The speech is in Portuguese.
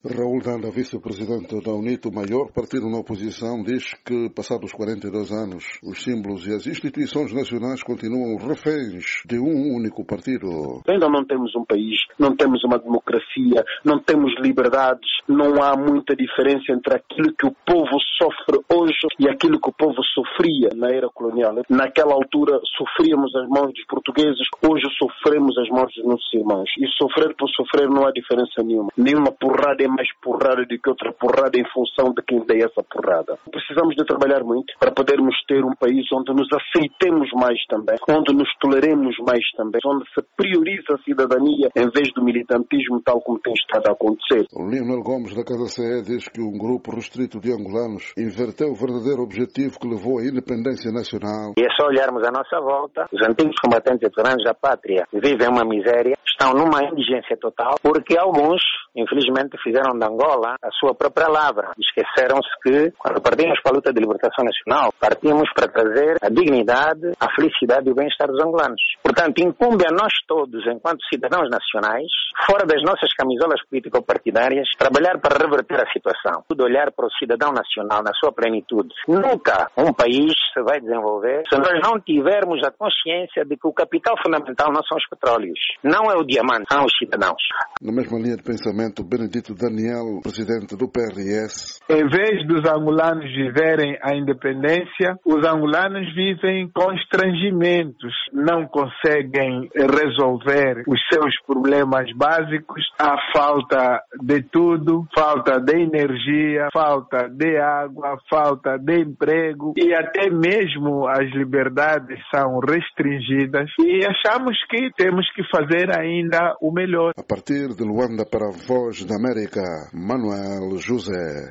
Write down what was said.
Raul Danda, vice-presidente da UNITA, o maior partido na oposição, diz que, passados 42 anos, os símbolos e as instituições nacionais continuam reféns de um único partido. Ainda não temos um país, não temos uma democracia, não temos liberdades, não há muita diferença entre aquilo que o povo sofre hoje e aquilo que o povo sofria na era colonial. Naquela altura sofríamos as mãos dos portugueses, hoje sofremos as mãos dos nossos irmãos. E sofrer por sofrer não há diferença nenhuma. Nenhuma porrada é mais porrada do que outra porrada em função de quem dê essa porrada. Precisamos de trabalhar muito para podermos ter um país onde nos aceitemos mais também, onde nos toleremos mais também, onde se prioriza a cidadania em vez do militantismo tal como tem estado a acontecer. O Leonel Gomes da KCE diz que um grupo restrito de angolanos inverteu o verdadeiro objetivo que levou à independência nacional. E é só olharmos à nossa volta, os antigos combatentes veteranos da pátria vivem uma miséria, estão numa indigência total, porque alguns, infelizmente, fizeram de Angola a sua própria lavra. Esqueceram-se que, quando partimos para a luta de libertação nacional, partimos para trazer a dignidade, a felicidade e o bem-estar dos angolanos. Portanto, incumbe a nós todos, enquanto cidadãos nacionais, fora das nossas camisolas político-partidárias, trabalhar para reverter a situação. Tudo olhar para o cidadão nacional na sua plenitude. Nunca um país se vai desenvolver se nós não tivermos a consciência de que o capital fundamental não são os petróleos, não é o diamante, são os cidadãos. Na mesma linha de pensamento, Benedito Daniel, presidente do PRS. Em vez dos angolanos viverem a independência, os angolanos vivem constrangimentos, não conseguem resolver os seus problemas básicos, há falta de tudo, falta de energia, falta de água, falta de emprego e até mesmo as liberdades são restringidas e achamos que temos que fazer ainda o melhor. A partir de Luanda para a Voz da América, Manuel José.